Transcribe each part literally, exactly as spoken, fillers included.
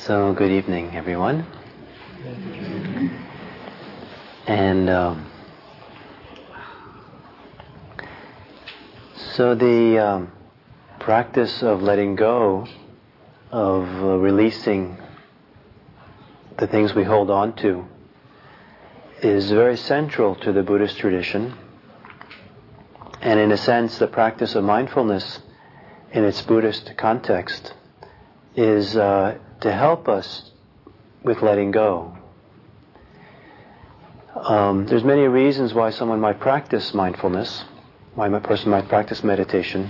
So, good evening, everyone. And um, so the um, practice of letting go, of uh, releasing the things we hold on to, is very central to the Buddhist tradition. And in a sense, the practice of mindfulness in its Buddhist context is uh, to help us with letting go. Um, there's many reasons why someone might practice mindfulness, why a person might practice meditation.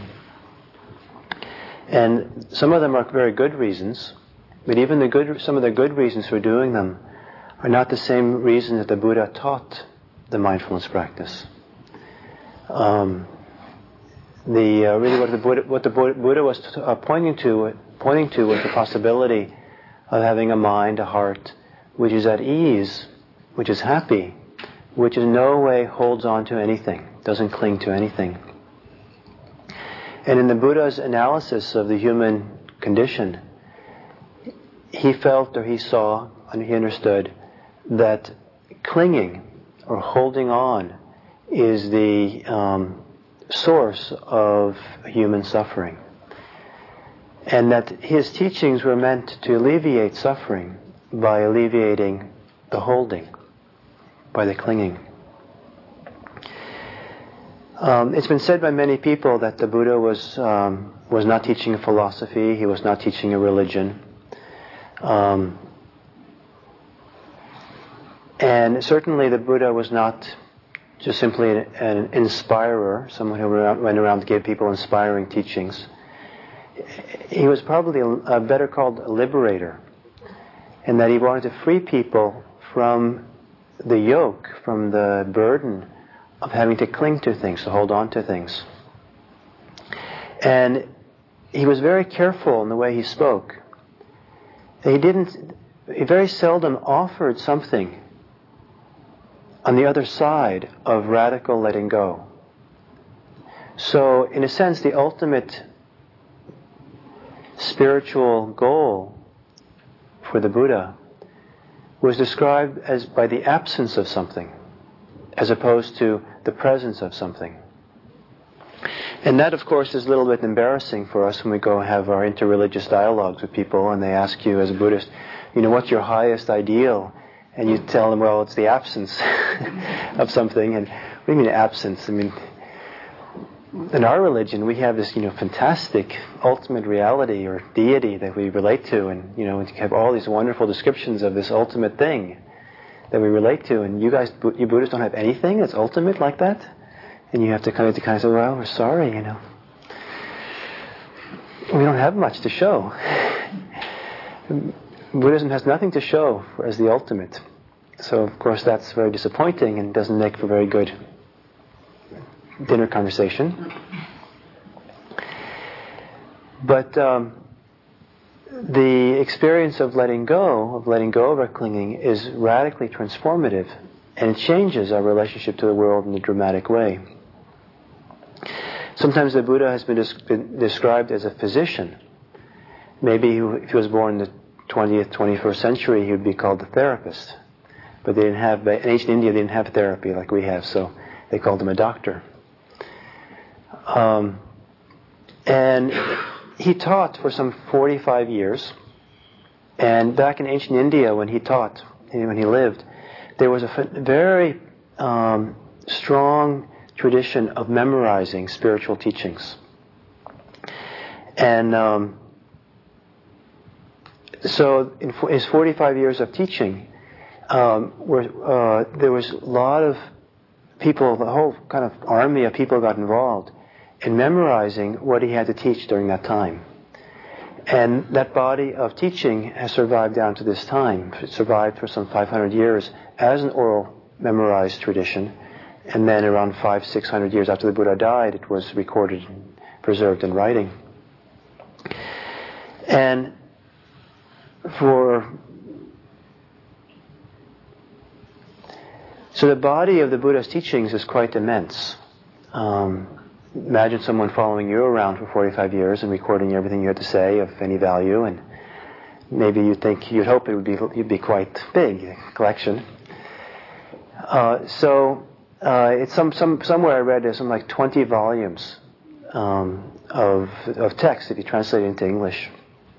And some of them are very good reasons, but even the good, some of the good reasons for doing them are not the same reason that the Buddha taught the mindfulness practice. Um, the uh, really what the Buddha, what the Buddha was t- uh, pointing to, pointing to was the possibility of having a mind, a heart, which is at ease, which is happy, which in no way holds on to anything, doesn't cling to anything. And in the Buddha's analysis of the human condition, he felt or he saw and he understood that clinging or holding on is the um, source of human suffering. And that his teachings were meant to alleviate suffering by alleviating the holding, by the clinging. Um, it's been said by many people that the Buddha was um, was not teaching a philosophy, he was not teaching a religion. Um, and certainly the Buddha was not just simply an, an inspirer, someone who went around to give people inspiring teachings. He was probably a, a better called a liberator, in that he wanted to free people from the yoke, from the burden of having to cling to things, to hold on to things. And he was very careful in the way he spoke. He didn't, he very seldom offered something on the other side of radical letting go. So, in a sense, the ultimate spiritual goal for the Buddha was described as by the absence of something, as opposed to the presence of something. And that, of course, is a little bit embarrassing for us when we go and have our interreligious dialogues with people and they ask you as a Buddhist, you know, what's your highest ideal? And you tell them, well, it's the absence of something. And what do you mean absence? I mean, in our religion, we have this, you know, fantastic ultimate reality or deity that we relate to, and you know, we have all these wonderful descriptions of this ultimate thing that we relate to. And you guys, you Buddhists, don't have anything that's ultimate like that, and you have to kind of, to kind of say, well, we're sorry, you know, we don't have much to show. Buddhism has nothing to show as the ultimate, so of course that's very disappointing and doesn't make for very good dinner conversation. But um, the experience of letting go, of letting go of our clinging, is radically transformative, and it changes our relationship to the world in a dramatic way. Sometimes the Buddha has been, des- been described as a physician. Maybe if he was born in the twentieth, twenty-first century, he would be called a therapist. But they didn't have, in ancient India, they didn't have therapy like we have, so they called him a doctor. Um, and he taught for some forty-five years. And back in ancient India, when he taught, when he lived, there was a very um, strong tradition of memorizing spiritual teachings. And um, so in his forty-five years of teaching, um, were, uh, there was a lot of people, the whole kind of army of people got involved in memorizing what he had to teach during that time. And that body of teaching has survived down to this time. It survived for some five hundred years as an oral memorized tradition. And then around five, six hundred years after the Buddha died, it was recorded and preserved in writing. And for... So the body of the Buddha's teachings is quite immense. Um, imagine someone following you around for forty-five years and recording everything you had to say of any value, and maybe you think you'd hope it would be you'd be quite big collection. Uh, so uh, it's some some somewhere I read there's some like twenty volumes um, of of text if you translate it into English.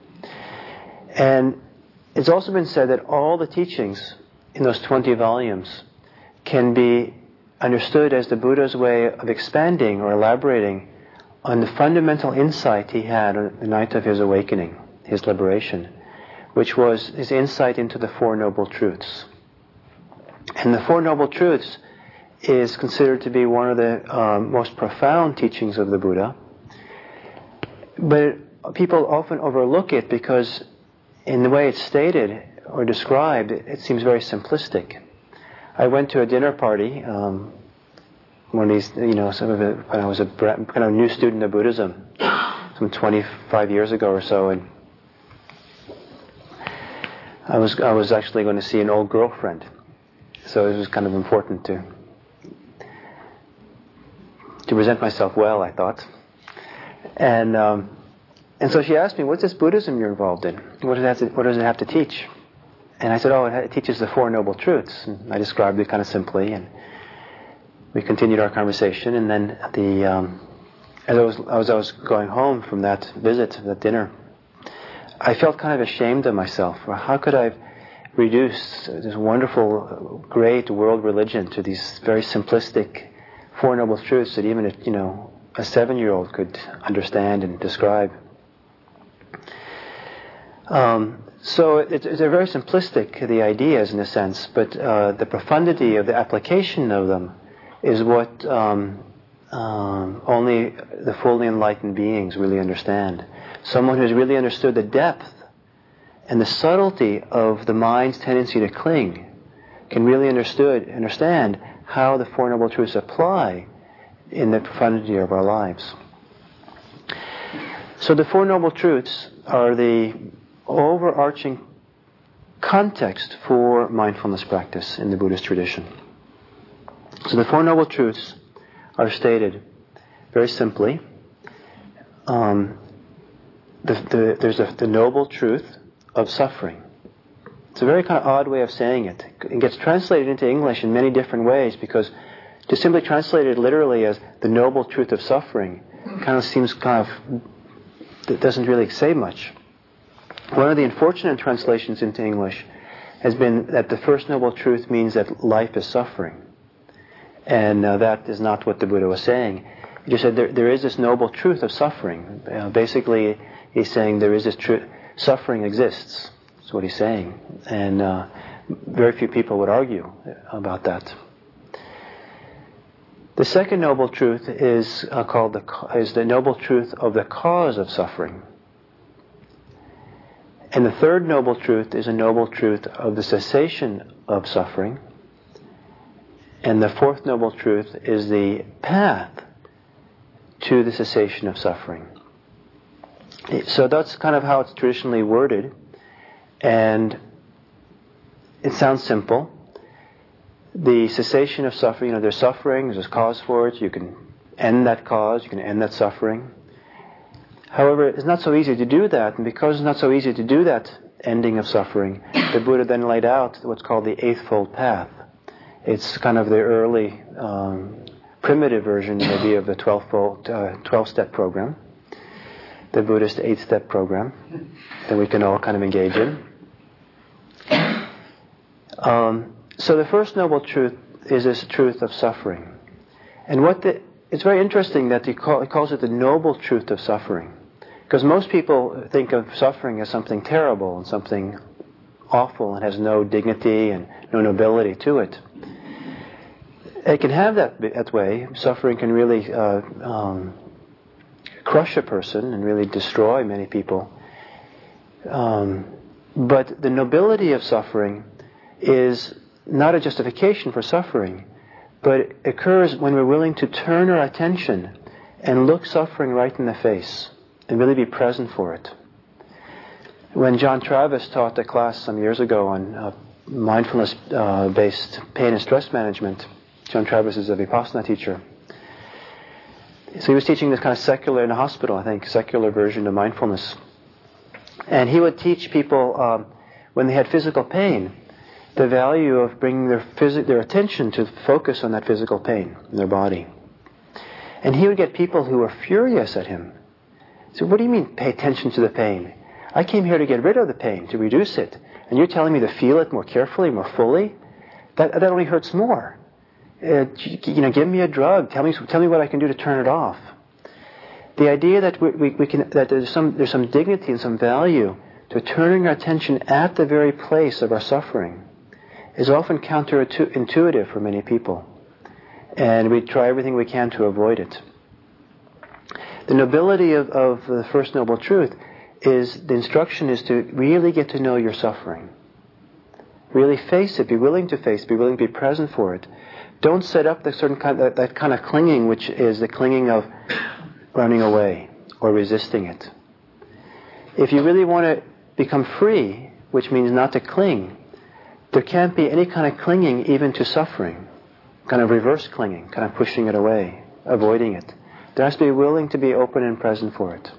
And it's also been said that all the teachings in those twenty volumes can be understood as the Buddha's way of expanding or elaborating on the fundamental insight he had on the night of his awakening, his liberation, which was his insight into the Four Noble Truths. And the Four Noble Truths is considered to be one of the um, most profound teachings of the Buddha. But people often overlook it because in the way it's stated or described, it seems very simplistic. I went to a dinner party, um, one of these, you know, some of it, when I was a kind of new student of Buddhism, some twenty-five years ago or so, and I was I was actually going to see an old girlfriend, so it was kind of important to to present myself well, I thought, and um, and so she asked me, "What's this Buddhism you're involved in? What does it have to, what does it have to teach?" And I said, oh, it teaches the Four Noble Truths. And I described it kind of simply, and we continued our conversation. And then the um, as I was as I was going home from that visit, that dinner, I felt kind of ashamed of myself. How could I have reduced this wonderful, great world religion to these very simplistic Four Noble Truths that even a, you know a seven-year-old could understand and describe? Um, So it's, it's a very simplistic, the ideas in a sense, but uh, the profundity of the application of them is what um, um, only the fully enlightened beings really understand. Someone who's really understood the depth and the subtlety of the mind's tendency to cling can really understood, understand how the Four Noble Truths apply in the profundity of our lives. So the Four Noble Truths are the overarching context for mindfulness practice in the Buddhist tradition. So the Four Noble Truths are stated very simply. Um, the, the, there's a, the noble truth of suffering. It's a very kind of odd way of saying it. It gets translated into English in many different ways because to simply translate it literally as the noble truth of suffering kind of seems kind of, it doesn't really say much. One of the unfortunate translations into English has been that the first noble truth means that life is suffering. And uh, that is not what the Buddha was saying. He just said there, there is this noble truth of suffering. Uh, basically, he's saying there is this truth, suffering exists. That's what he's saying. And uh, very few people would argue about that. The second noble truth is uh, called the, is the noble truth of the cause of suffering. And the third noble truth is a noble truth of the cessation of suffering. And the fourth noble truth is the path to the cessation of suffering. So that's kind of how it's traditionally worded. And it sounds simple. The cessation of suffering, you know, there's suffering, there's a cause for it. You can end that cause, you can end that suffering. However, it's not so easy to do that, and because it's not so easy to do that ending of suffering, the Buddha then laid out what's called the Eightfold Path. It's kind of the early, um, primitive version, maybe, of the twelve-fold, uh, twelve-step program, the Buddhist eight-step program that we can all kind of engage in. Um, so the first noble truth is this truth of suffering, and what the it's very interesting that he, call, he calls it the noble truth of suffering. Because most people think of suffering as something terrible and something awful and has no dignity and no nobility to it. It can have that that way. Suffering can really uh, um, crush a person and really destroy many people. Um, but the nobility of suffering is not a justification for suffering, but it occurs when we're willing to turn our attention and look suffering right in the face and really be present for it. When John Travis taught a class some years ago on uh, mindfulness-based uh, pain and stress management, John Travis is a Vipassana teacher. So he was teaching this kind of secular, in a hospital, I think, secular version of mindfulness. And he would teach people, um, when they had physical pain, the value of bringing their phys- their attention to focus on that physical pain in their body. And he would get people who were furious at him. So what do you mean, pay attention to the pain? I came here to get rid of the pain, to reduce it. And you're telling me to feel it more carefully, more fully? That, that only hurts more. Uh, you know, give me a drug. Tell me, tell me what I can do to turn it off. The idea that we, we, we can, that there's some, there's some dignity and some value to turning our attention at the very place of our suffering is often counterintuitive for many people. And we try everything we can to avoid it. The nobility of, of the First Noble Truth is, the instruction is to really get to know your suffering. Really face it, be willing to face it, be willing to be present for it. Don't set up the certain kind, that, that kind of clinging, which is the clinging of running away or resisting it. If you really want to become free, which means not to cling, there can't be any kind of clinging even to suffering, kind of reverse clinging, kind of pushing it away, avoiding it. There has to be willing to be open and present for it.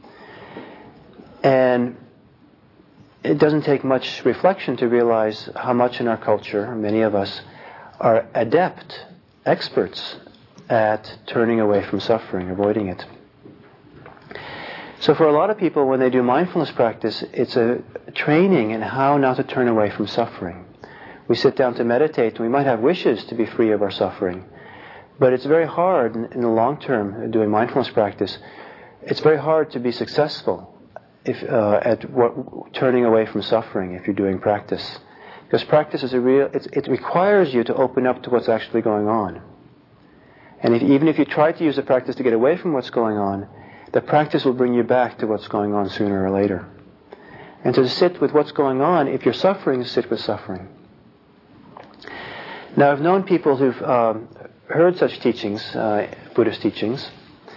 And it doesn't take much reflection to realize how much in our culture, many of us, are adept, experts at turning away from suffering, avoiding it. So for a lot of people, when they do mindfulness practice, it's a training in how not to turn away from suffering. We sit down to meditate, and we might have wishes to be free of our suffering. But it's very hard in, in the long term, doing mindfulness practice, it's very hard to be successful if, uh, at what, turning away from suffering if you're doing practice. Because practice is a real, it, it requires you to open up to what's actually going on. And if, even if you try to use the practice to get away from what's going on, the practice will bring you back to what's going on sooner or later. And to sit with what's going on, if you're suffering, sit with suffering. Now, I've known people who've um, heard such teachings, uh, Buddhist teachings,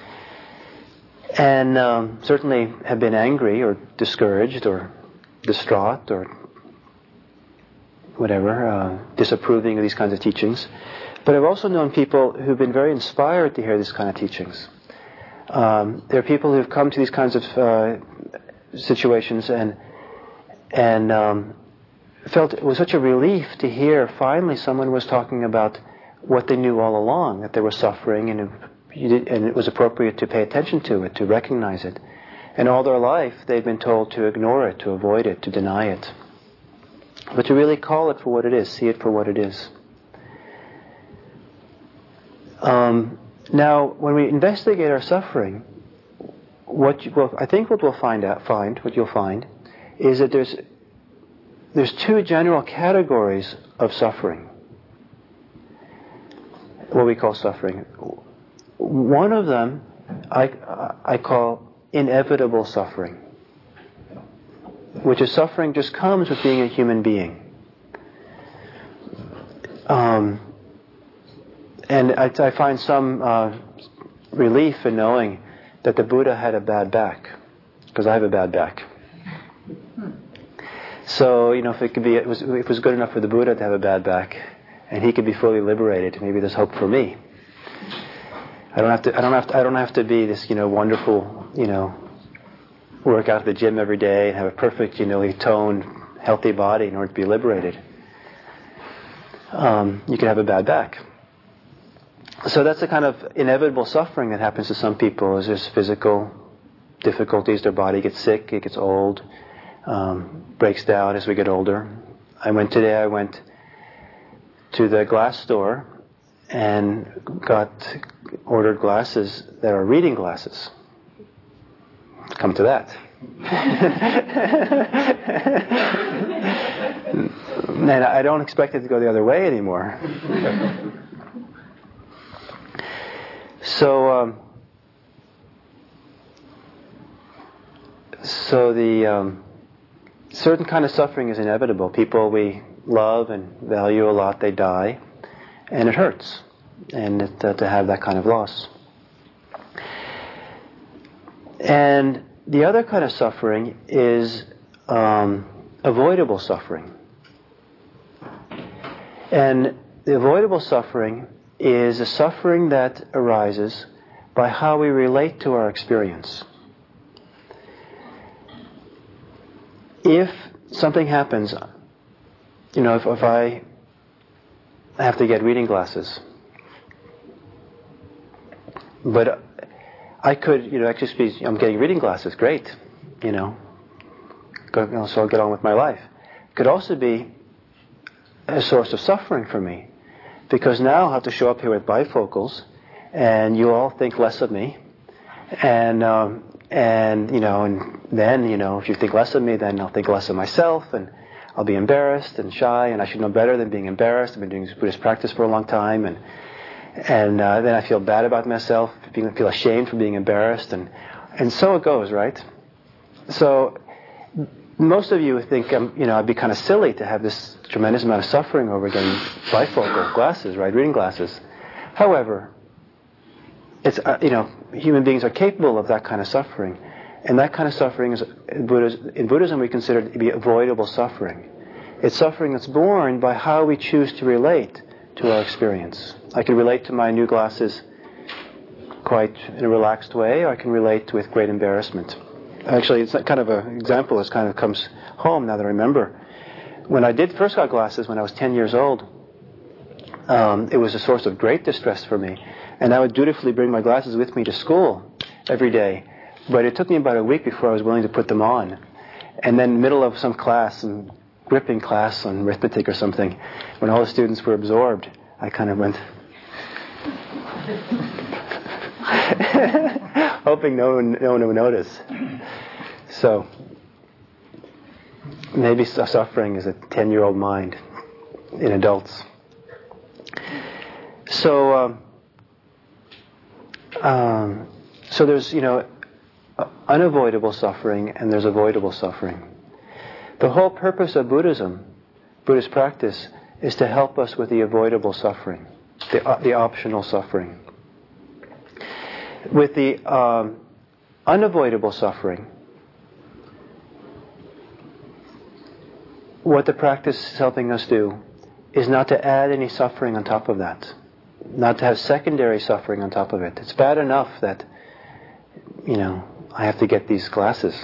and um, certainly have been angry or discouraged or distraught or whatever, uh, disapproving of these kinds of teachings. But I've also known people who've been very inspired to hear these kind of teachings. Um, there are people who've come to these kinds of uh, situations and and um, felt it was such a relief to hear finally someone was talking about what they knew all along, that they were suffering, and it, and it was appropriate to pay attention to it, to recognize it. And all their life they've been told to ignore it, to avoid it, to deny it. But to really call it for what it is, see it for what it is. Um, now, when we investigate our suffering, what you, well, I think what we'll find out, find what you'll find, is that there's there's two general categories of suffering. What we call suffering. One of them I I call inevitable suffering, which is suffering just comes with being a human being. Um, and I, I find some uh, relief in knowing that the Buddha had a bad back, because I have a bad back. So, you know, if it could be, it was, if it was good enough for the Buddha to have a bad back, and he could be fully liberated, maybe there's hope for me. I don't have to. I don't have to. I don't have to be this, you know, wonderful, you know, work out at the gym every day and have a perfect, you know, toned, healthy body in order to be liberated. Um, you can have a bad back. So that's the kind of inevitable suffering that happens to some people. Is there's physical difficulties, their body gets sick, it gets old, um, breaks down as we get older. I went today. I went to the glass store and got ordered glasses that are reading glasses. Come to that. And I don't expect it to go the other way anymore. So, um, so the um, certain kind of suffering is inevitable. People we love and value a lot, they die, and it hurts, and it, uh, to have that kind of loss. And the other kind of suffering is um, avoidable suffering. And the avoidable suffering is a suffering that arises by how we relate to our experience. if something happens, you know, if, if I have to get reading glasses, but I could, you know, actually be, I'm getting reading glasses, great, you know, go, you know, so I'll get on with my life. It could also be a source of suffering for me, because now I'll have to show up here with bifocals, and you all think less of me, and um, and you know, and then you know, if you think less of me, then I'll think less of myself, and I'll be embarrassed and shy, and I should know better than being embarrassed. I've been doing Buddhist practice for a long time, and and uh, then I feel bad about myself, I feel ashamed for being embarrassed, and and so it goes, right? So most of you think, um, you know, I'd be kind of silly to have this tremendous amount of suffering over getting bifocal glasses, right, reading glasses. However, it's uh, you know, human beings are capable of that kind of suffering, and that kind of suffering is in Buddhism, in Buddhism we consider it to be avoidable suffering. It's suffering that's born by how we choose to relate to our experience. I can relate to my new glasses quite in a relaxed way, or I can relate with great embarrassment. Actually, it's kind of an example that kind of comes home now that I remember. When I did first got glasses when I was ten years old, um, it was a source of great distress for me. And I would dutifully bring my glasses with me to school every day. But it took me about a week before I was willing to put them on. And then in the middle of some class, some gripping class on arithmetic or something, when all the students were absorbed, I kind of went... hoping no one, no one would notice. So, maybe suffering is a ten-year-old mind in adults. So, um, um, so there's, you know, unavoidable suffering and there's avoidable suffering. The whole purpose of Buddhism, Buddhist practice, is to help us with the avoidable suffering, the, uh, the optional suffering. With the um, unavoidable suffering, what the practice is helping us do is not to add any suffering on top of that, not to have secondary suffering on top of it. It's bad enough that, you know, I have to get these glasses.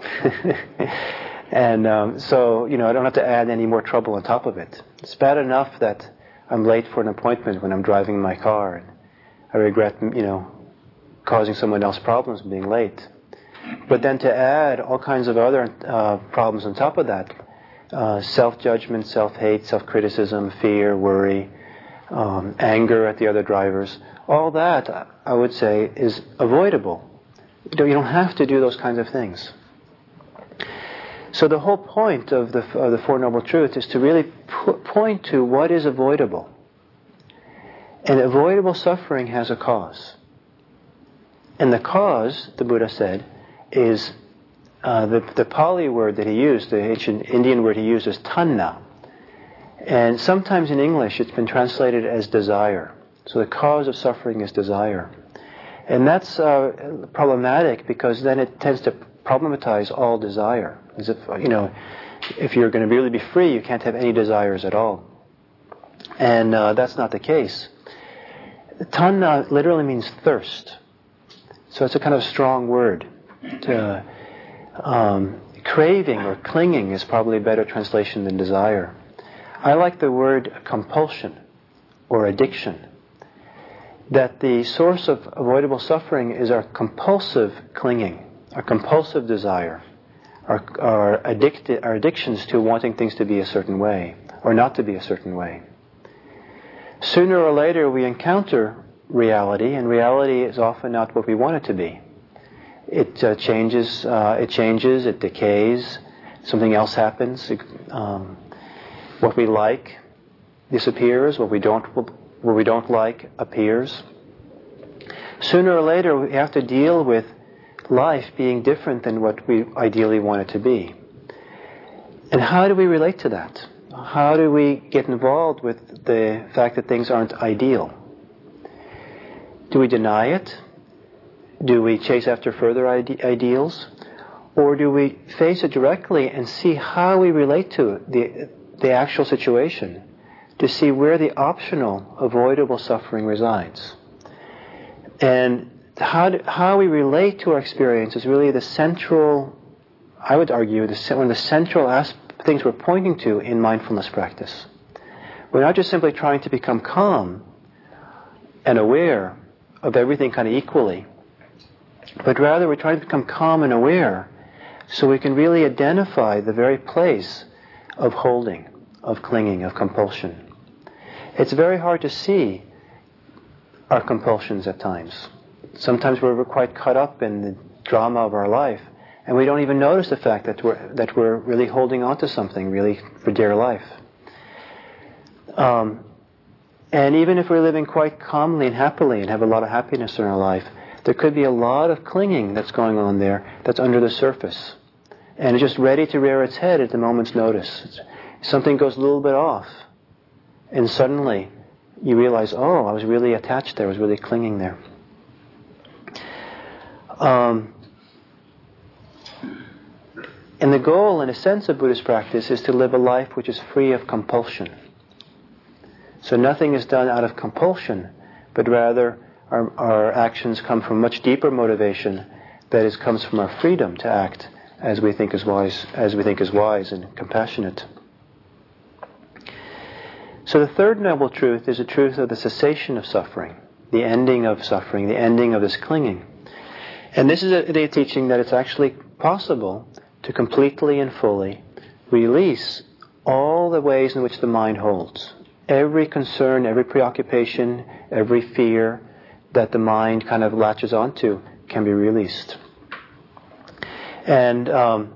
and um, so, you know, I don't have to add any more trouble on top of it. It's bad enough that I'm late for an appointment when I'm driving my car, and I regret, you know, causing someone else problems being late. But then to add all kinds of other uh, problems on top of that, uh, self-judgment, self-hate, self-criticism, fear, worry, um, anger at the other drivers, all that, I would say, is avoidable. You don't, you don't have to do those kinds of things. So the whole point of the, of the Four Noble Truths is to really p- point to what is avoidable. And avoidable suffering has a cause. And the cause, the Buddha said, is uh, the, the Pali word that he used, the ancient Indian word he used is tanna. And sometimes in English it's been translated as desire. So the cause of suffering is desire. And that's uh, problematic because then it tends to problematize all desire. As if, you know, if you're going to really be free, you can't have any desires at all. And uh, that's not the case. Tanna literally means thirst. So it's a kind of strong word. To, um, craving or clinging is probably a better translation than desire. I like the word compulsion or addiction. That the source of avoidable suffering is our compulsive clinging, our compulsive desire, our, our, addicti- our addictions to wanting things to be a certain way or not to be a certain way. Sooner or later we encounter reality, and reality is often not what we want it to be. It uh, changes, uh, it changes, it decays, something else happens. Um, what we like disappears, what we don't, what we don't like appears. Sooner or later we have to deal with life being different than what we ideally want it to be. And how do we relate to that? How do we get involved with the fact that things aren't ideal? Do we deny it? Do we chase after further ide- ideals? Or do we face it directly and see how we relate to it, the, the actual situation, to see where the optional, avoidable suffering resides? And how, do, how we relate to our experience is really the central I would argue, the, one of the central asp- things we're pointing to in mindfulness practice. We're not just simply trying to become calm and aware of everything kind of equally, but rather we're trying to become calm and aware so we can really identify the very place of holding, of clinging, of compulsion. It's very hard to see our compulsions at times. Sometimes we're quite caught up in the drama of our life, and we don't even notice the fact that we're that we're really holding on to something really for dear life. Um, and even if we're living quite calmly and happily and have a lot of happiness in our life, there could be a lot of clinging that's going on there that's under the surface, and it's just ready to rear its head at the moment's notice. It's, something goes a little bit off, and suddenly you realize, oh, I was really attached there, I was really clinging there. Um, and the goal, in a sense, of Buddhist practice is to live a life which is free of compulsion. So nothing is done out of compulsion, but rather our, our actions come from much deeper motivation, that is, comes from our freedom to act as we think is wise, as we think is wise and compassionate. So the third noble truth is the truth of the cessation of suffering, the ending of suffering, the ending of this clinging. And this is a, a teaching that it's actually possible to completely and fully release all the ways in which the mind holds. Every concern, every preoccupation, every fear that the mind kind of latches onto can be released. And um,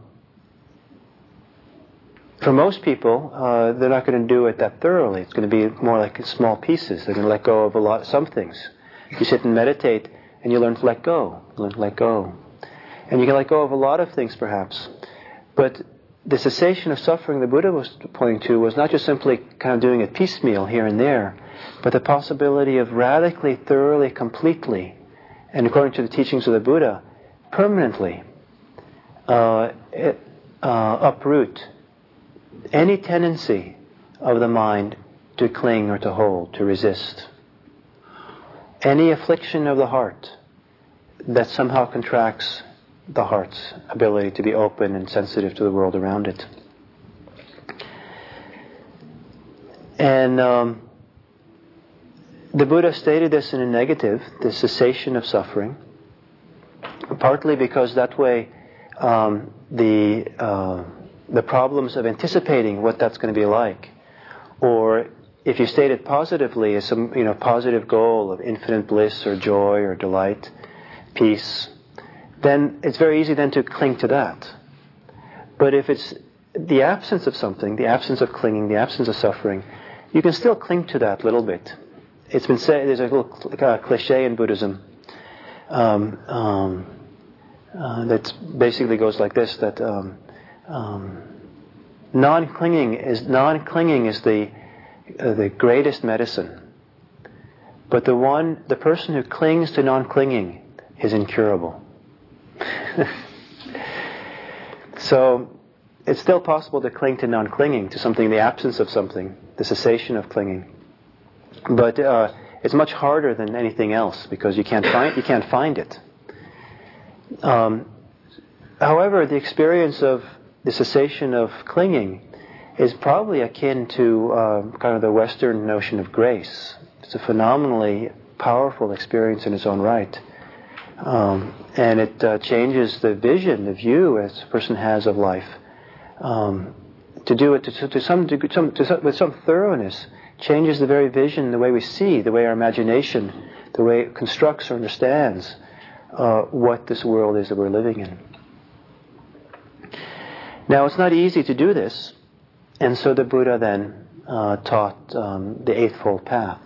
for most people, uh, they're not going to do it that thoroughly. It's going to be more like small pieces. They're going to let go of a lot, some things. You sit and meditate, and you learn to let go, learn to let go. And you can let go of a lot of things, perhaps. But the cessation of suffering the Buddha was pointing to was not just simply kind of doing it piecemeal here and there, but the possibility of radically, thoroughly, completely, and according to the teachings of the Buddha, permanently uh, it, uh, uproot any tendency of the mind to cling or to hold, to resist. Any affliction of the heart that somehow contracts the heart's ability to be open and sensitive to the world around it. And um, the Buddha stated this in a negative, the cessation of suffering, partly because that way um, the uh, the problems of anticipating what that's going to be like, or if you state it positively as some you know positive goal of infinite bliss or joy or delight, peace, then it's very easy then to cling to that. But if it's the absence of something, the absence of clinging, the absence of suffering, you can still cling to that little bit. It's been said, there's a little uh, cliche in Buddhism um, um, uh, that basically goes like this, that um, um, non-clinging is non-clinging is the uh, the greatest medicine. But the one, the person who clings to non-clinging is incurable. So it's still possible to cling to non-clinging, to something, the absence of something, the cessation of clinging. But uh, it's much harder than anything else because you can't find you can't find it. Um, however, the experience of the cessation of clinging is probably akin to uh, kind of the Western notion of grace. It's a phenomenally powerful experience in its own right. Um, and it uh, changes the vision, the view as a person has of life. Um, to do it to, to some degree, some, to some, with some thoroughness, changes the very vision, the way we see, the way our imagination, the way it constructs or understands uh, what this world is that we're living in. Now, it's not easy to do this, and so the Buddha then uh, taught um, the Eightfold Path.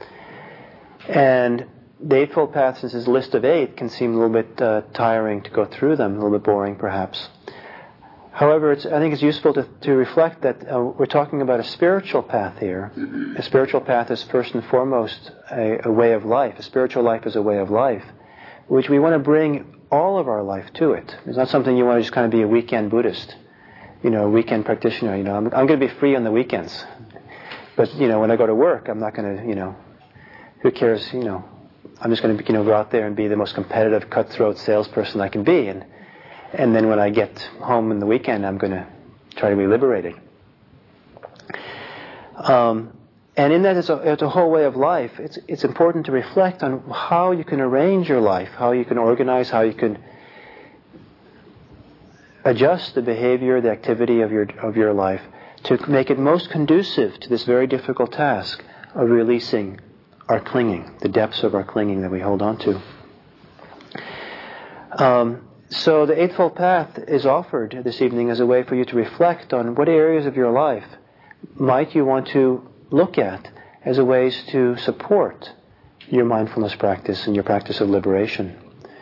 And the Eightfold Path, since his list of eight, can seem a little bit uh, tiring to go through them, a little bit boring perhaps. However, it's, I think it's useful to, to reflect that uh, we're talking about a spiritual path here. A spiritual path is first and foremost a, a way of life. A spiritual life is a way of life, which we want to bring all of our life to it. It's not something you want to just kind of be a weekend Buddhist, you know, a weekend practitioner. You know, I'm, I'm going to be free on the weekends, but you know, when I go to work, I'm not going to, you know, who cares, you know. I'm just going to, you know, go out there and be the most competitive, cutthroat salesperson I can be, and and then when I get home in the weekend, I'm going to try to be liberated. Um, and in that, it's a, it's a whole way of life. It's, it's important to reflect on how you can arrange your life, how you can organize, how you can adjust the behavior, the activity of your of your life to make it most conducive to this very difficult task of releasing our clinging, the depths of our clinging that we hold on to. Um, so the Eightfold Path is offered this evening as a way for you to reflect on what areas of your life might you want to look at as a ways to support your mindfulness practice and your practice of liberation.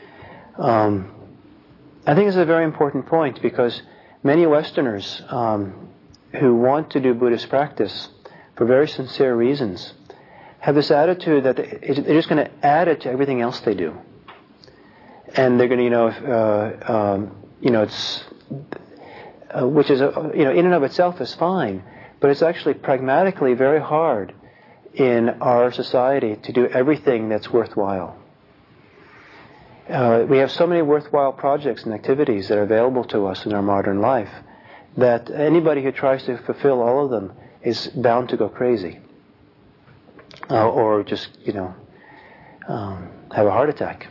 Um, I think it's a very important point because many Westerners um, who want to do Buddhist practice for very sincere reasons have this attitude that they're just going to add it to everything else they do. And they're going to, you know, uh, um, you know, it's, uh, which is, a, you know, in and of itself is fine, but it's actually pragmatically very hard in our society to do everything that's worthwhile. Uh, we have so many worthwhile projects and activities that are available to us in our modern life that anybody who tries to fulfill all of them is bound to go crazy. Uh, or just, you know, um, have a heart attack.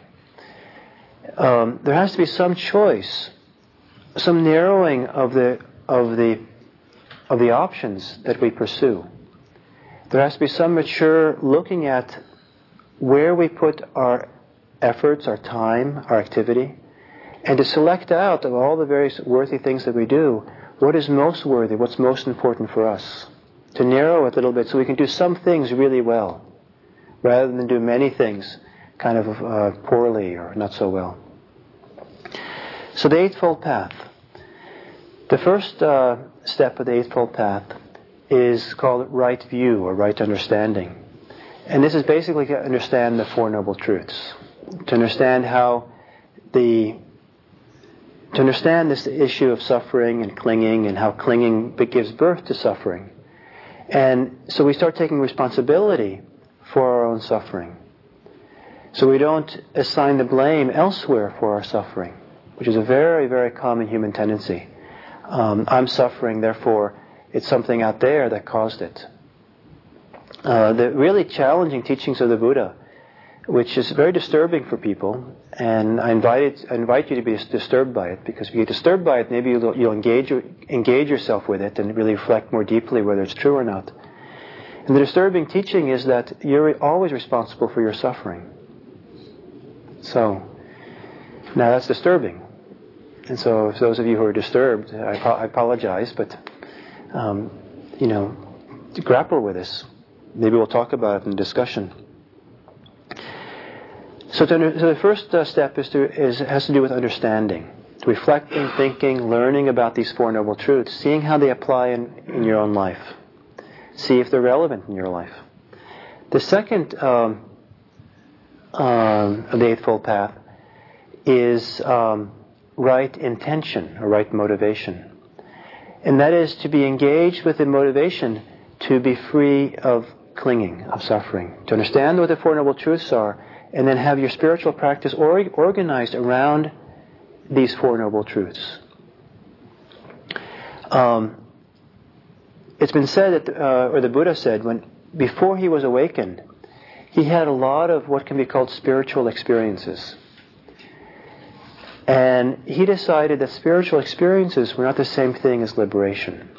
Um, there has to be some choice, some narrowing of the of the of the options that we pursue. There has to be some mature looking at where we put our efforts, our time, our activity, and to select out of all the various worthy things that we do, what is most worthy, what's most important for us. To narrow it a little bit so we can do some things really well, rather than do many things kind of uh, poorly or not so well. So the Eightfold Path. The first uh, step of the Eightfold Path is called right view or right understanding. And this is basically to understand the Four Noble Truths. To understand how the to understand this issue of suffering and clinging and how clinging gives birth to suffering. And so we start taking responsibility for our own suffering. So we don't assign the blame elsewhere for our suffering, which is a very, very common human tendency. Um, I'm suffering, therefore it's something out there that caused it. Uh, the really challenging teachings of the Buddha, which is very disturbing for people, and I invite, it, I invite you to be disturbed by it, because if you get disturbed by it, maybe you'll, you'll engage, engage yourself with it and really reflect more deeply whether it's true or not. And the disturbing teaching is that you're always responsible for your suffering. So, now that's disturbing. And so, for those of you who are disturbed, I, I apologize, but, um, you know, to grapple with this. Maybe we'll talk about it in discussion. So, to, so the first uh, step is to is has to do with understanding, reflecting, thinking, learning about these Four Noble Truths, seeing how they apply in, in your own life. See if they're relevant in your life. The second um, um, of the Eightfold Path is um, right intention or right motivation. And that is to be engaged with the motivation to be free of clinging, of suffering. To understand what the Four Noble Truths are, and then have your spiritual practice or- organized around these Four Noble Truths. Um, it's been said that, uh, or the Buddha said, when before he was awakened, he had a lot of what can be called spiritual experiences. And he decided that spiritual experiences were not the same thing as liberation.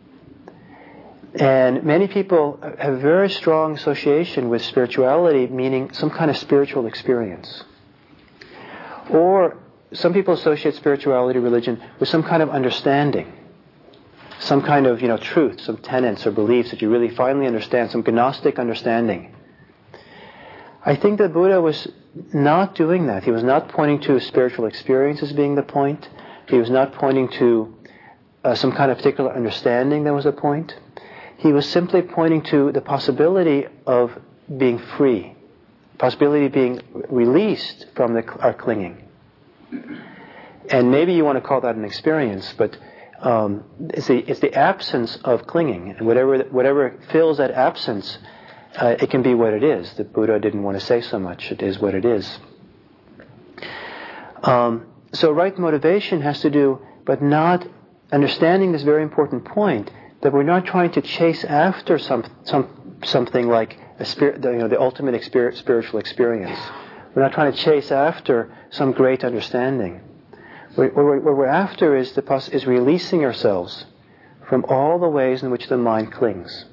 And many people have very strong association with spirituality, meaning some kind of spiritual experience. Or some people associate spirituality, religion, with some kind of understanding. Some kind of, you know, truth, some tenets or beliefs that you really finally understand, some Gnostic understanding. I think that Buddha was not doing that. He was not pointing to spiritual experience as being the point. He was not pointing to uh, some kind of particular understanding that was the point. He was simply pointing to the possibility of being free, possibility of being released from the, our clinging. And maybe you want to call that an experience, but um, it's, the, it's the absence of clinging. And whatever, whatever fills that absence, uh, it can be what it is. The Buddha didn't want to say so much. It is what it is. Um, so right motivation has to do, but not understanding this very important point, that we're not trying to chase after some, some something like a spirit, you know, the ultimate experience, spiritual experience. We're not trying to chase after some great understanding. What we're, what we're after is the is releasing ourselves from all the ways in which the mind clings.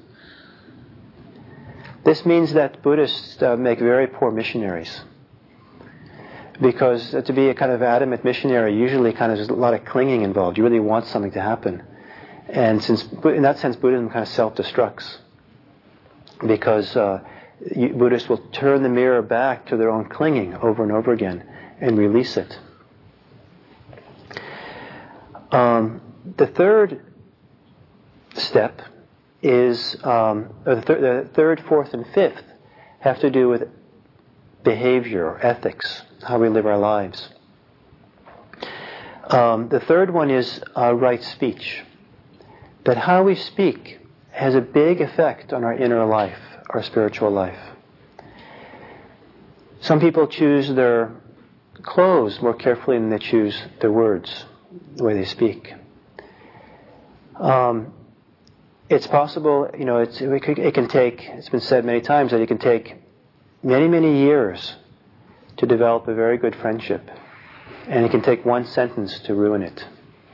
This means that Buddhists uh, make very poor missionaries, because uh, to be a kind of adamant missionary, usually kind of there's a lot of clinging involved. You really want something to happen. And since, in that sense, Buddhism kind of self-destructs, because uh, you, Buddhists will turn the mirror back to their own clinging over and over again and release it. Um, the third step is, um, or the, thir- the third, fourth, and fifth have to do with behavior or ethics, how we live our lives. Um, the third one is uh, right speech. That how we speak has a big effect on our inner life, our spiritual life. Some people choose their clothes more carefully than they choose their words, the way they speak. Um, it's possible, you know, it's, it, can, it can take, it's been said many times that it can take many, many years to develop a very good friendship. And it can take one sentence to ruin it.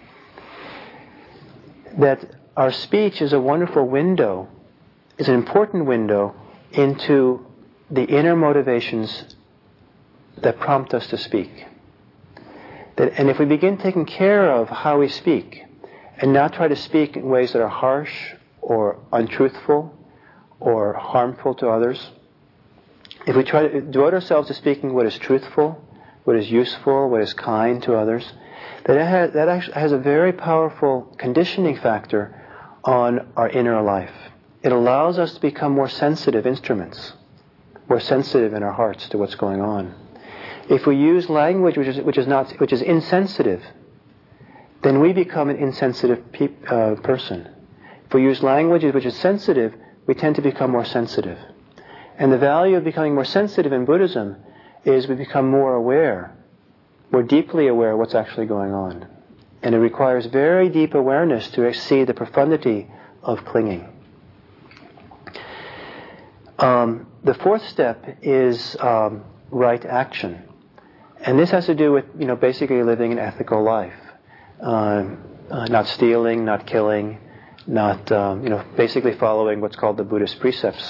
That our speech is a wonderful window, is an important window into the inner motivations that prompt us to speak. That, and if we begin taking care of how we speak, and not try to speak in ways that are harsh or untruthful or harmful to others, if we try to devote ourselves to speaking what is truthful, what is useful, what is kind to others, that has, that actually has a very powerful conditioning factor on our inner life. It allows us to become more sensitive instruments, more sensitive in our hearts to what's going on. If we use language which is which is not which is insensitive, then we become an insensitive pe- uh, person. If we use language which is sensitive, we tend to become more sensitive. And the value of becoming more sensitive in Buddhism is we become more aware, more deeply aware of what's actually going on. And it requires very deep awareness to see the profundity of clinging. Um, the fourth step is um, right action. And this has to do with, you know, basically living an ethical life. Uh, uh, not stealing, not killing, not, um, you know, basically following what's called the Buddhist precepts.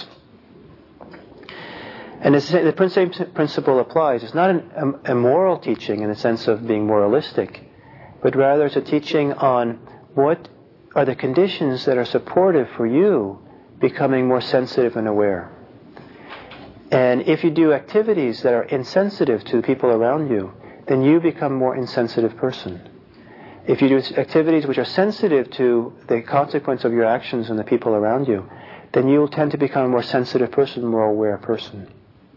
And it's, the same principle applies. It's not an, a, a moral teaching in the sense of being moralistic, but rather it's a teaching on what are the conditions that are supportive for you becoming more sensitive and aware. And if you do activities that are insensitive to the people around you, then you become a more insensitive person. If you do activities which are sensitive to the consequence of your actions and the people around you, then you will tend to become a more sensitive person, a more aware person.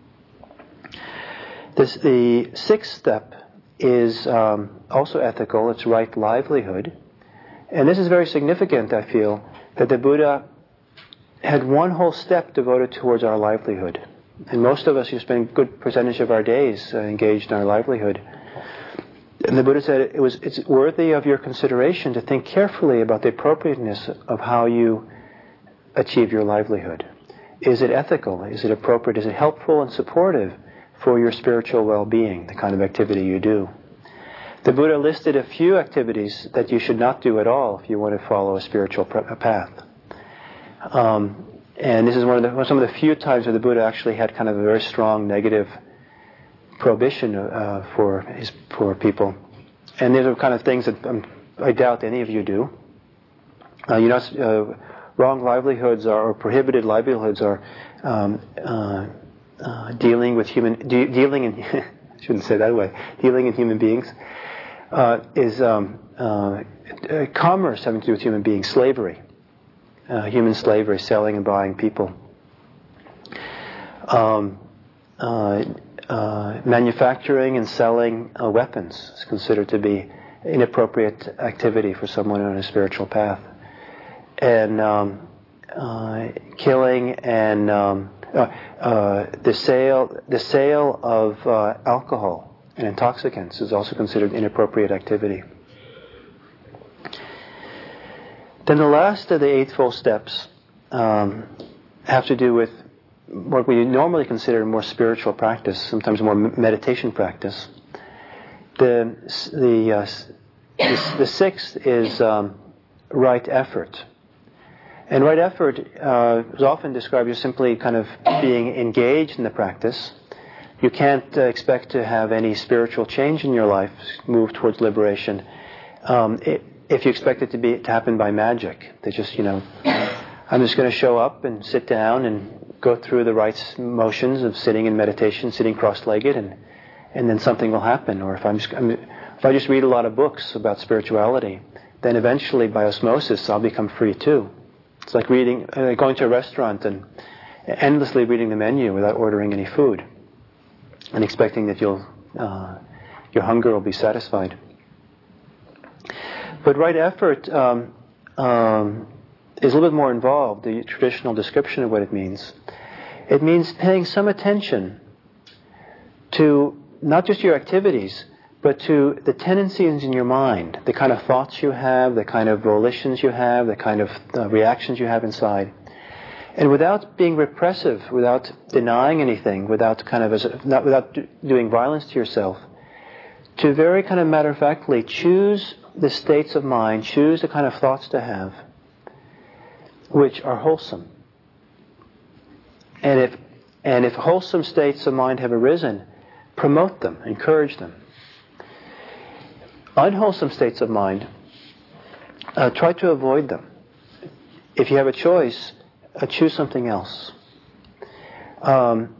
This, the sixth step is um, also ethical. It's right livelihood. And this is very significant, I feel, that the Buddha had one whole step devoted towards our livelihood. And most of us, you spend a good percentage of our days uh, engaged in our livelihood. And the Buddha said it was it's worthy of your consideration to think carefully about the appropriateness of how you achieve your livelihood. Is it ethical? Is it appropriate? Is it helpful and supportive for your spiritual well-being, the kind of activity you do? The Buddha listed a few activities that you should not do at all if you want to follow a spiritual path. Um, and this is one of the some of the few times where the Buddha actually had kind of a very strong negative prohibition uh, for his for people. And these are kind of things that um, I doubt any of you do. Uh, you know, uh, wrong livelihoods are, or prohibited livelihoods are um, uh, uh, dealing with human de- dealing in I shouldn't say that way dealing in human beings uh, is um, uh, commerce having to do with human beings, slavery, uh, human slavery, selling and buying people. Um, uh, Uh, manufacturing and selling uh, weapons is considered to be inappropriate activity for someone on a spiritual path. And um, uh, killing and um, uh, uh, the sale the sale of uh, alcohol and intoxicants is also considered inappropriate activity. Then the last of the Eightfold Steps um, have to do with what we normally consider more spiritual practice, sometimes more meditation practice. The the uh, the, the sixth is um, right effort, and right effort uh, is often described as simply kind of being engaged in the practice. You can't uh, expect to have any spiritual change in your life, move towards liberation, um, it, if you expect it to be to happen by magic. They just, you know, I'm just going to show up and sit down and go through the right motions of sitting in meditation, sitting cross-legged, and and then something will happen. Or if I'm just, I'm, if I just read a lot of books about spirituality, then eventually by osmosis I'll become free too. It's like reading, uh, going to a restaurant and endlessly reading the menu without ordering any food, and expecting that you'll uh, your hunger will be satisfied. But right effort um, um, is a little bit more involved. The traditional description of what it means. It means paying some attention to not just your activities, but to the tendencies in your mind, the kind of thoughts you have, the kind of volitions you have, the kind of uh, reactions you have inside. And without being repressive, without denying anything, without kind of as a, not without do, doing violence to yourself, to very kind of matter-of-factly choose the states of mind, choose the kind of thoughts to have, which are wholesome. And if and if wholesome states of mind have arisen, promote them, encourage them. Unwholesome states of mind, uh, try to avoid them. If you have a choice, uh, choose something else. Um,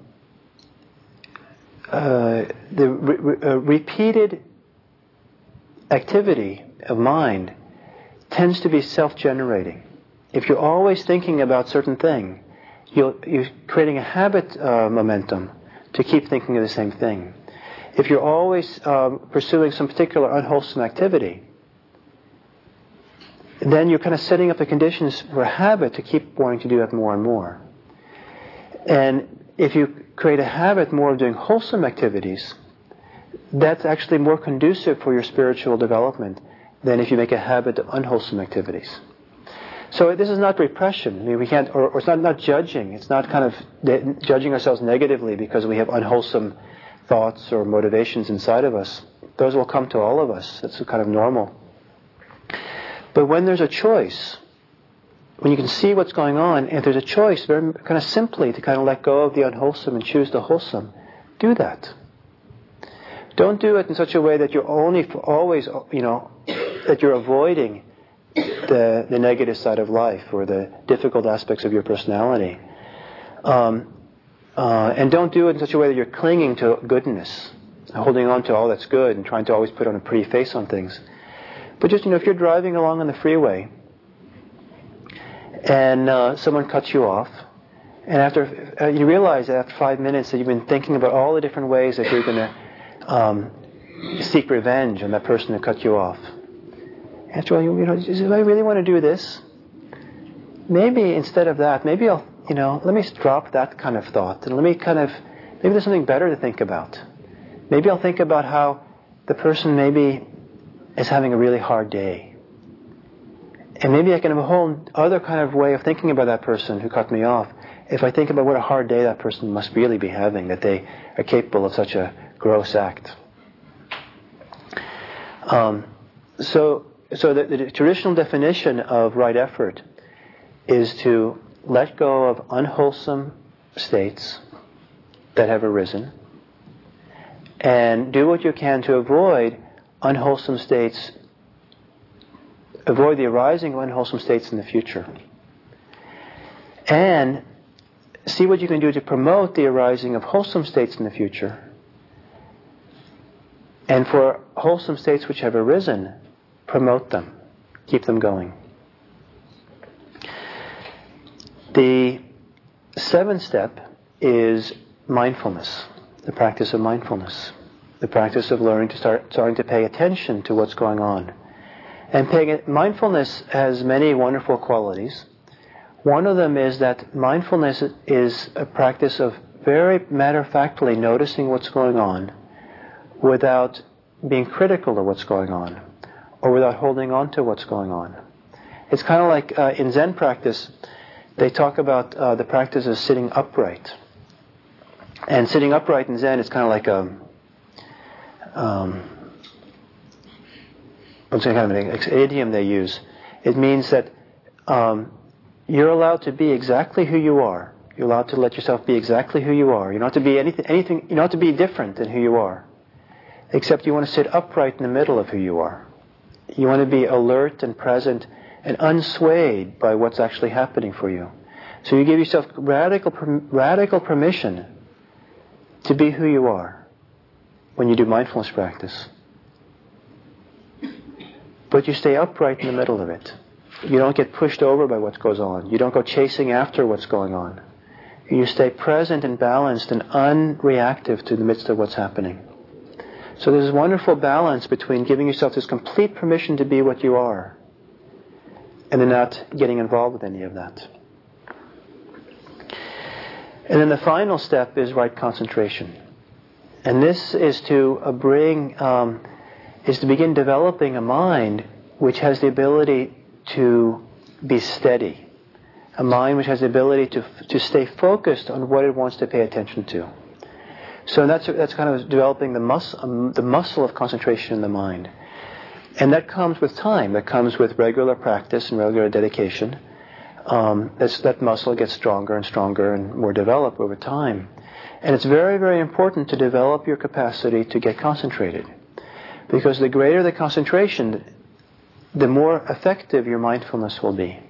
uh, the re- re- uh, repeated activity of mind tends to be self-generating. If you're always thinking about certain thing, you'll, you're creating a habit uh, momentum to keep thinking of the same thing. If you're always um, pursuing some particular unwholesome activity, then you're kind of setting up the conditions for a habit to keep wanting to do that more and more. And if you create a habit more of doing wholesome activities, that's actually more conducive for your spiritual development than if you make a habit of unwholesome activities. So this is not repression. I mean, we can't, or, or it's not, not judging. It's not kind of de- judging ourselves negatively because we have unwholesome thoughts or motivations inside of us. Those will come to all of us. That's kind of normal. But when there's a choice, when you can see what's going on, and if there's a choice, very kind of simply to kind of let go of the unwholesome and choose the wholesome, do that. Don't do it in such a way that you're only always, you know, that you're avoiding the the negative side of life or the difficult aspects of your personality. Um, uh, and don't do it in such a way that you're clinging to goodness, holding on to all that's good and trying to always put on a pretty face on things. But just, you know, if you're driving along on the freeway and uh, someone cuts you off, and after uh, you realize that after five minutes that you've been thinking about all the different ways that you're going to um, seek revenge on that person who cut you off. After all, you, you know, do I really want to do this? Maybe instead of that, maybe I'll, you know, let me drop that kind of thought and let me kind of, maybe there's something better to think about. Maybe I'll think about how the person maybe is having a really hard day. And maybe I can have a whole other kind of way of thinking about that person who cut me off if I think about what a hard day that person must really be having, that they are capable of such a gross act. Um, so, so the, the traditional definition of right effort is to let go of unwholesome states that have arisen and do what you can to avoid unwholesome states, avoid the arising of unwholesome states in the future. And see what you can do to promote the arising of wholesome states in the future. And for wholesome states which have arisen, promote them. Keep them going. The seventh step is mindfulness, the practice of mindfulness, the practice of learning to start starting to pay attention to what's going on. And paying, mindfulness has many wonderful qualities. One of them is that mindfulness is a practice of very matter-of-factly noticing what's going on without being critical of what's going on, or without holding on to what's going on. It's kind of like uh, in Zen practice, they talk about uh, the practice of sitting upright. And sitting upright in Zen is kind of like a, um, what's kind of an idiom they use. It means that um, you're allowed to be exactly who you are. You're allowed to let yourself be exactly who you are. You're not to be anything, anything. You're not to be different than who you are. Except you want to sit upright in the middle of who you are. You want to be alert and present and unswayed by what's actually happening for you. So you give yourself radical, radical permission to be who you are when you do mindfulness practice. But you stay upright in the middle of it. You don't get pushed over by what goes on. You don't go chasing after what's going on. You stay present and balanced and unreactive to the midst of what's happening. So there's this wonderful balance between giving yourself this complete permission to be what you are and then not getting involved with any of that. And then the final step is right concentration. And this is to uh, bring, um, is to begin developing a mind which has the ability to be steady. A mind which has the ability to to stay focused on what it wants to pay attention to. So that's that's kind of developing the mus um, the muscle of concentration in the mind. And that comes with time. That comes with regular practice and regular dedication. Um, that muscle gets stronger and stronger and more developed over time. And it's very, very important to develop your capacity to get concentrated. Because the greater the concentration, the more effective your mindfulness will be.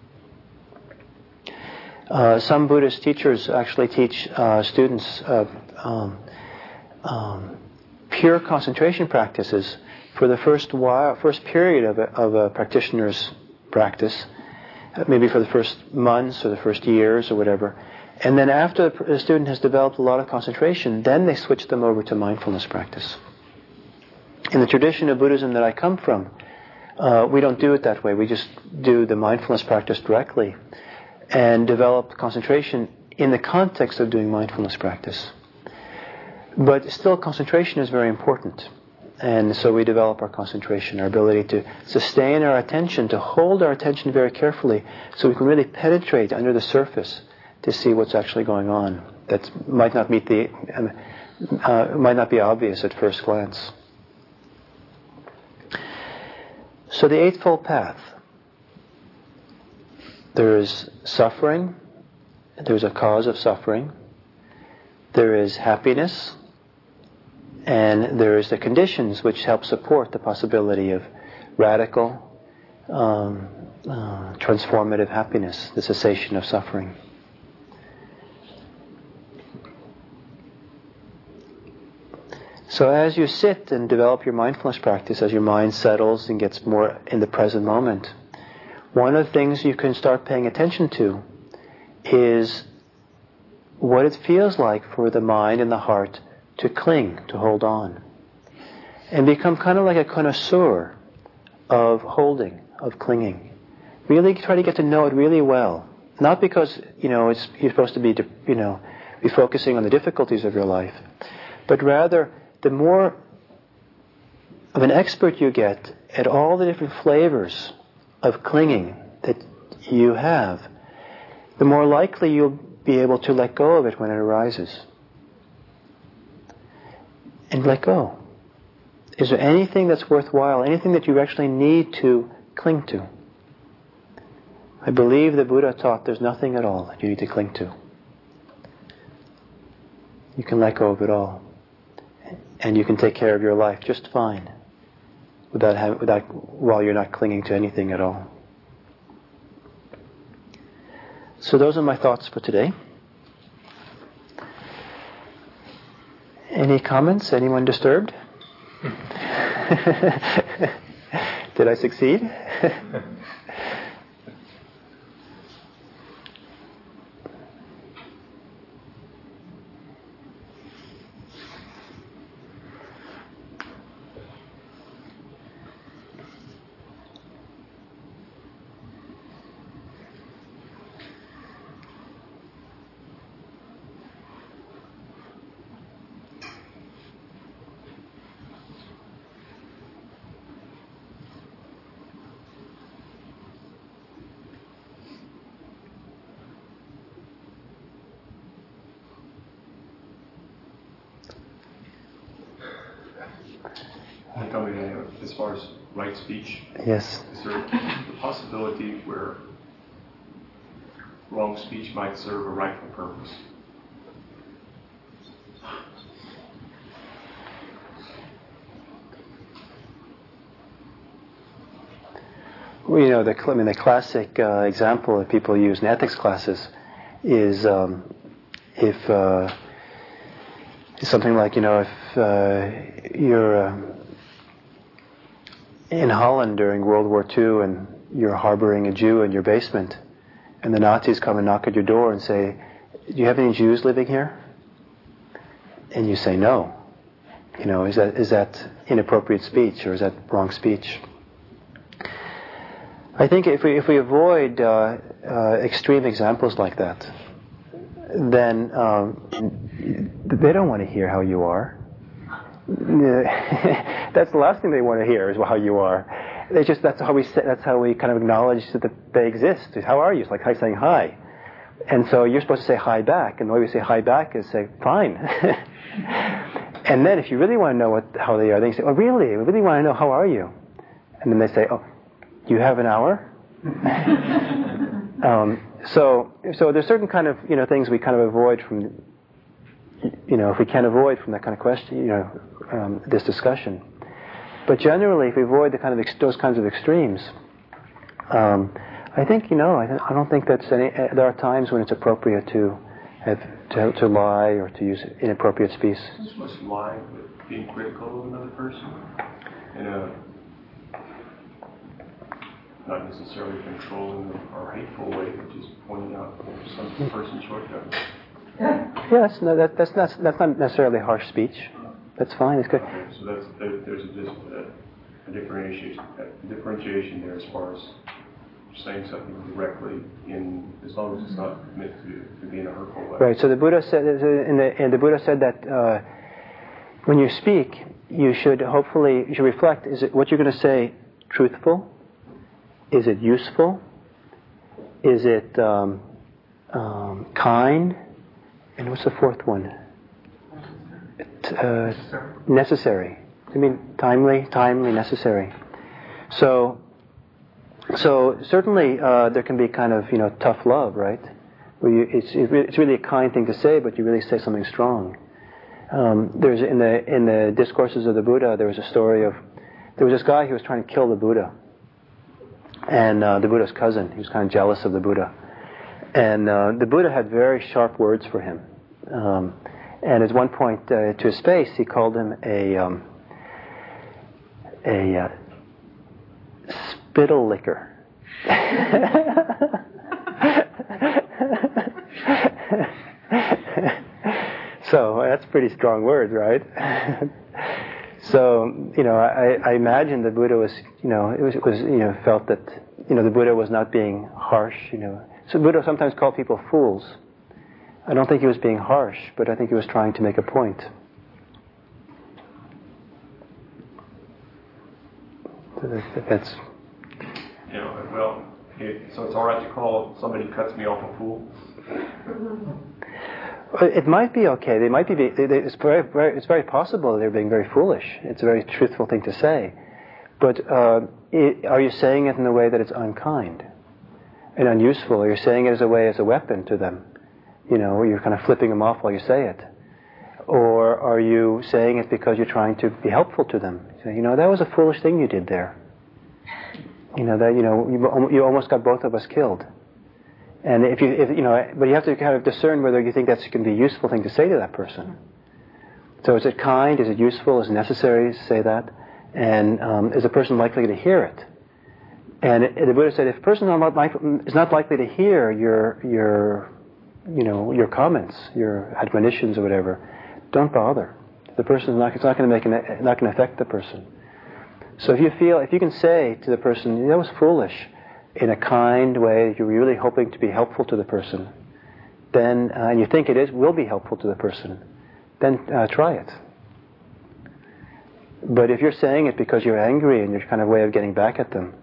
Uh, some Buddhist teachers actually teach uh, students uh, um, um, pure concentration practices for the first while, first period of a, of a practitioner's practice, maybe for the first months or the first years or whatever. And then after the student has developed a lot of concentration, then they switch them over to mindfulness practice. In the tradition of Buddhism that I come from, uh, we don't do it that way. We just do the mindfulness practice directly and develop concentration in the context of doing mindfulness practice. But still, concentration is very important. And so we develop our concentration, our ability to sustain our attention, to hold our attention very carefully so we can really penetrate under the surface to see what's actually going on. That might not meet the, uh, might not be obvious at first glance. So the Eightfold Path. There is suffering. There's a cause of suffering. There is happiness. And there is the conditions which help support the possibility of radical, um, uh, transformative happiness, the cessation of suffering. So as you sit and develop your mindfulness practice, as your mind settles and gets more in the present moment, one of the things you can start paying attention to is what it feels like for the mind and the heart to cling, to hold on. And become kind of like a connoisseur of holding, of clinging. Really try to get to know it really well. Not because, you know, it's, you're supposed to be, you know, be focusing on the difficulties of your life, but rather the more of an expert you get at all the different flavors of clinging that you have, the more likely you'll be able to let go of it when it arises. And let go. Is there anything that's worthwhile, anything that you actually need to cling to? I believe the Buddha taught there's nothing at all that you need to cling to. You can let go of it all. And you can take care of your life just fine without having, without, while you're not clinging to anything at all. So those are my thoughts for today. Any comments? Anyone disturbed? Did I succeed? Can tell me, uh, as far as right speech, Yes. is there the possibility where wrong speech might serve a rightful purpose? Well, you know, the, I mean, the classic uh, example that people use in ethics classes is um, if uh, something like, you know, if uh, you're uh, in Holland during World War Two and you're harboring a Jew in your basement, and the Nazis come and knock at your door and say, "Do you have any Jews living here?" And you say no. You know, is that is that inappropriate speech, or is that wrong speech? I think if we if we avoid uh, uh, extreme examples like that, then um, they don't want to hear how you are. That's the last thing they want to hear is how you are. They just that's how we say, that's how we kind of acknowledge that they exist. How are you? It's like hi saying hi, and so you're supposed to say hi back, and the way we say hi back is say fine. And then if you really want to know what how they are, then you say, oh really? We really want to know how are you? And then they say, oh. You have an hour? um, so, so there's certain kind of, you know, things we kind of avoid from, you know, if we can't avoid from that kind of question, you know, um, this discussion. But generally, if we avoid the kind of ex- those kinds of extremes, um, I think, you know, I, th- I don't think that's any. Uh, there are times when it's appropriate to have to, to lie or to use inappropriate speech. Not so much lying, but being critical of another person in a not necessarily controlling or hateful way, but just pointing out some person's shortcomings. Yes, no, that, that's not that's not necessarily harsh speech. That's fine. It's good. Okay, so that's there, there's a, just a, a differentiation, a differentiation there as far as saying something directly, in as long as it's not meant to, to be in a hurtful way. Right. So the Buddha said, in the, and the Buddha said that uh, when you speak, you should hopefully you should reflect: is it what you're going to say truthful? Is it useful? Is it um, um, kind? And what's the fourth one? Uh, necessary. I mean, timely, timely, necessary. So, so certainly uh, there can be kind of, you know, tough love, right? Where you, it's it's really a kind thing to say, but you really say something strong. Um, there's in the in the discourses of the Buddha, there was a story of there was this guy who was trying to kill the Buddha. And uh, the Buddha's cousin, he was kind of jealous of the Buddha. And uh, the Buddha had very sharp words for him. Um, and at one point, uh, to his face, he called him a um, a uh, spittle licker. So that's pretty strong words, right? So, you know, I, I imagine the Buddha was, you know, it was, it was, you know, felt that, you know, the Buddha was not being harsh, you know. So Buddha sometimes called people fools. I don't think he was being harsh, but I think he was trying to make a point. So that, that's... You know, well, it, so it's all right to call somebody who cuts me off a fool? It might be okay. They might be. They, they, it's very, very. It's very possible they're being very foolish. It's a very truthful thing to say, but uh, it, are you saying it in a way that it's unkind and unuseful? Or you're saying it as a way, as a weapon to them? You know, you're kind of flipping them off while you say it, or are you saying it because you're trying to be helpful to them? You say, you know, that was a foolish thing you did there. You know that. You know, you, you almost got both of us killed. And if you, if, you know, but you have to kind of discern whether you think that's going to be a useful thing to say to that person. So is it kind? Is it useful? Is it necessary to say that? And um, is a person likely to hear it? And it, the Buddha said, if a person is not likely to hear your, your, you know, your comments, your admonitions or whatever, don't bother. The person is not, it's not going to make an, not going to affect the person. So if you feel, if you can say to the person, that was foolish, in a kind way, you're really hoping to be helpful to the person, then, uh, and you think it is, will be helpful to the person, then uh, try it. But if you're saying it because you're angry and your kind of way of getting back at them,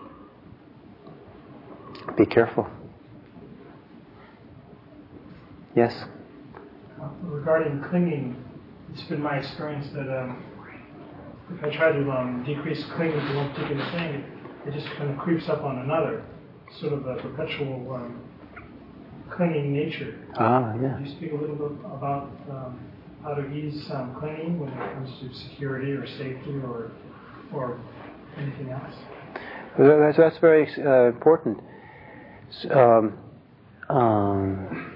be careful. Yes? Regarding clinging, it's been my experience that um, if I try to um, decrease clinging to one particular thing, it just kind of creeps up on another, sort of a perpetual um, clinging nature. Ah, yeah. Could you speak a little bit about um, how to ease um, clinging when it comes to security or safety or or anything else? Well, that's, that's very uh, important. Um, um,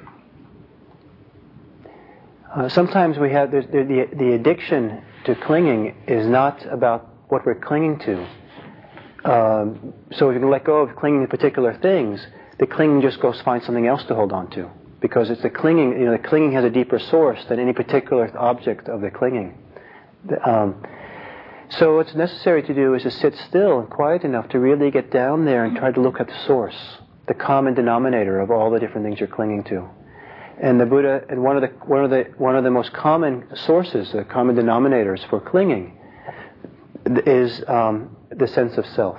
uh, sometimes we have the, the the addiction to clinging is not about what we're clinging to. Um, so if you can let go of clinging to particular things, the clinging just goes find something else to hold on to, because it's the clinging. You know, the clinging has a deeper source than any particular object of the clinging. Um, so what's necessary to do is to sit still and quiet enough to really get down there and try to look at the source, the common denominator of all the different things you're clinging to. And the Buddha, and one of the one of the one of the most common sources, the common denominators for clinging, is um, the sense of self,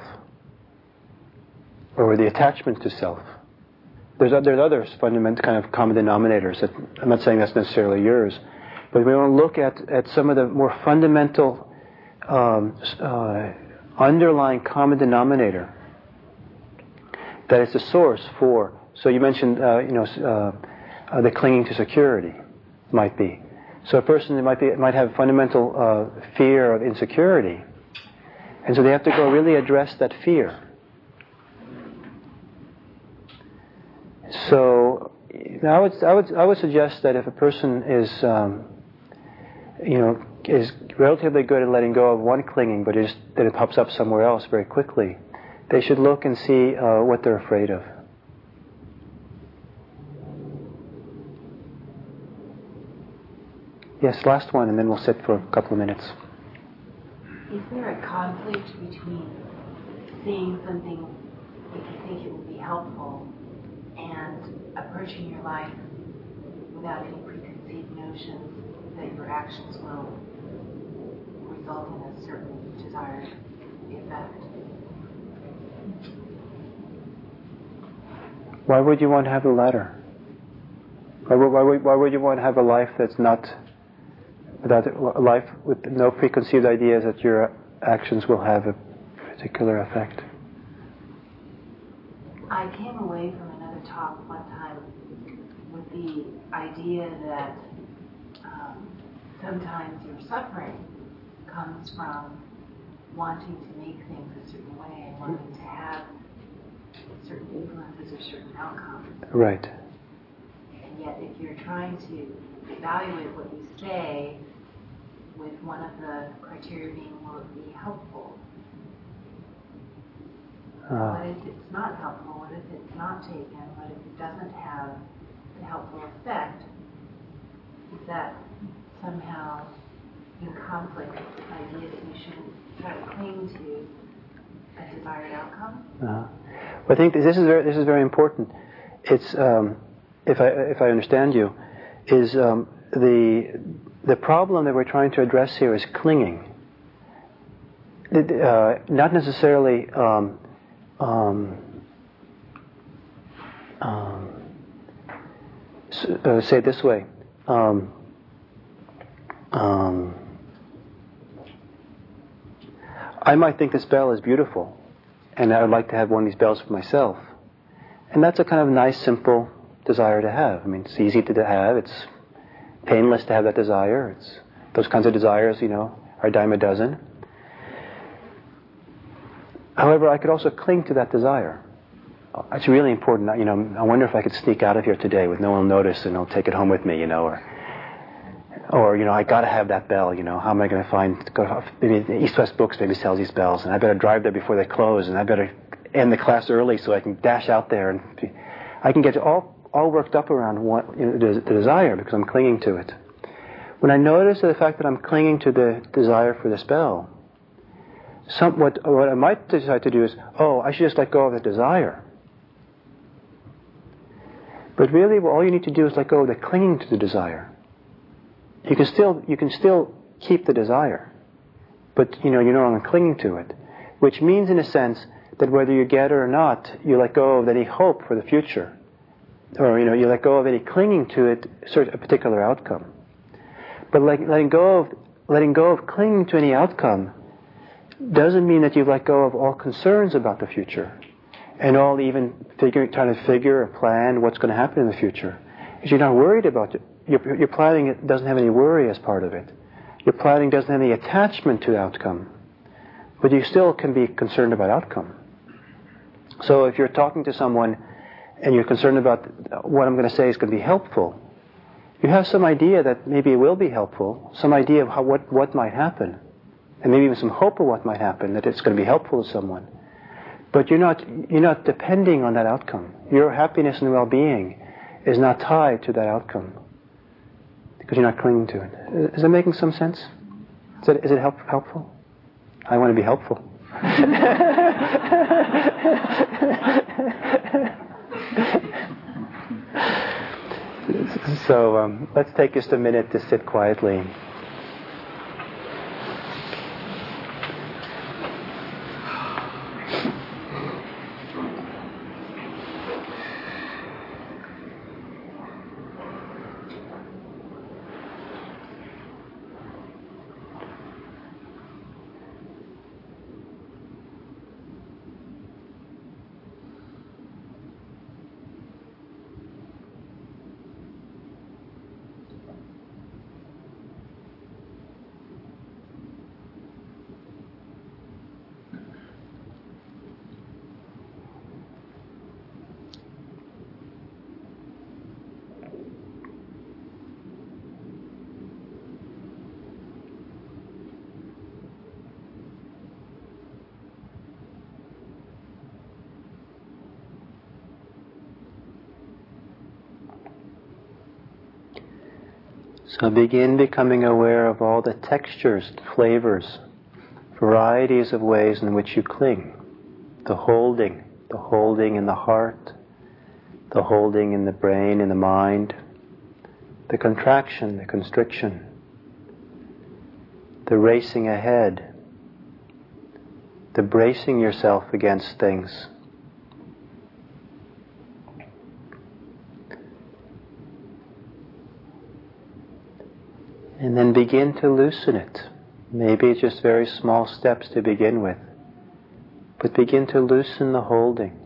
or the attachment to self. There's there's other fundamental kind of common denominators that I'm not saying that's necessarily yours, but we want to look at at some of the more fundamental um, uh, underlying common denominator that is the source for. So you mentioned uh, you know uh, uh, the clinging to security might be. So a person might be might have fundamental uh, fear of insecurity, and so they have to go really address that fear. So, I would I would I would suggest that if a person is, um, you know, is relatively good at letting go of one clinging, but is that it pops up somewhere else very quickly, they should look and see uh, what they're afraid of. Yes, last one, and then we'll sit for a couple of minutes. Is there a conflict between seeing something if you think it will be helpful and approaching your life without any preconceived notions that your actions will result in a certain desired effect? Why would you want to have the latter? Why would, why would, why would you want to have a life that's not, without a life with no preconceived ideas that your actions will have a particular effect? I came away from another talk one time with the idea that um, sometimes your suffering comes from wanting to make things a certain way and wanting to have certain influences or certain outcomes. Right. And yet if you're trying to evaluate what you say with one of the criteria being, will it be helpful? Uh, What if it's not helpful? What if it's not taken? What if it doesn't have a helpful effect? Is that somehow in conflict with this idea that you shouldn't try to cling to a desired outcome? uh, I think this is very, this is very important. It's um, if I if I understand you, is um, the the problem that we're trying to address here is clinging. Uh, not necessarily. Um, Um, um, so, uh, say it this way. Um, um, I might think this bell is beautiful, and I would like to have one of these bells for myself. And that's a kind of nice, simple desire to have. I mean, it's easy to have. It's painless to have that desire. It's those kinds of desires, you know, are a dime a dozen. However, I could also cling to that desire. It's really important. You know, I wonder if I could sneak out of here today with no one will notice, and I'll take it home with me. You know, or, or you know, I got to have that bell. You know, how am I going to find? Go maybe East West Books maybe sells these bells, and I better drive there before they close, and I better end the class early so I can dash out there, and be, I can get all all worked up around what, you know, the, the desire because I'm clinging to it. When I notice the fact that I'm clinging to the desire for this bell. Some, what, what I might decide to do is, oh, I should just let go of the desire. But really, well, all you need to do is let go of the clinging to the desire. You can still, you can still keep the desire, but you know, you're no longer clinging to it. Which means, in a sense, that whether you get it or not, you let go of any hope for the future, or you know, you let go of any clinging to it, a particular outcome. But like, letting go of letting go of clinging to any outcome doesn't mean that you let go of all concerns about the future and all even figuring, trying to figure or plan what's going to happen in the future. Because you're not worried about it. Your, your planning it doesn't have any worry as part of it. Your planning doesn't have any attachment to outcome. But you still can be concerned about outcome. So if you're talking to someone and you're concerned about what I'm going to say is going to be helpful, you have some idea that maybe it will be helpful, some idea of how, what, what might happen, and maybe even some hope of what might happen, that it's going to be helpful to someone. But you're not, you're not depending on that outcome. Your happiness and well-being is not tied to that outcome because you're not clinging to it. Is that making some sense? Is it, is it help, helpful? I want to be helpful. So um, let's take just a minute to sit quietly. So begin becoming aware of all the textures, flavors, varieties of ways in which you cling. The holding, the holding in the heart, the holding in the brain, in the mind, the contraction, the constriction, the racing ahead, the bracing yourself against things. And then begin to loosen it. Maybe just very small steps to begin with. But begin to loosen the holding.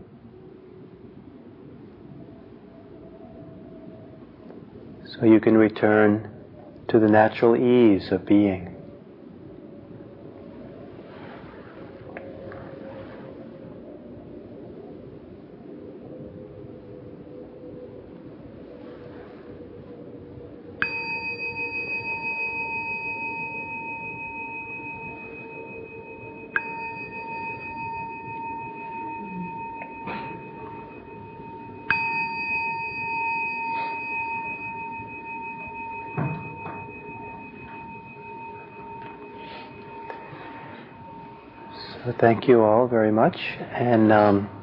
So you can return to the natural ease of being. So thank you all very much, and um,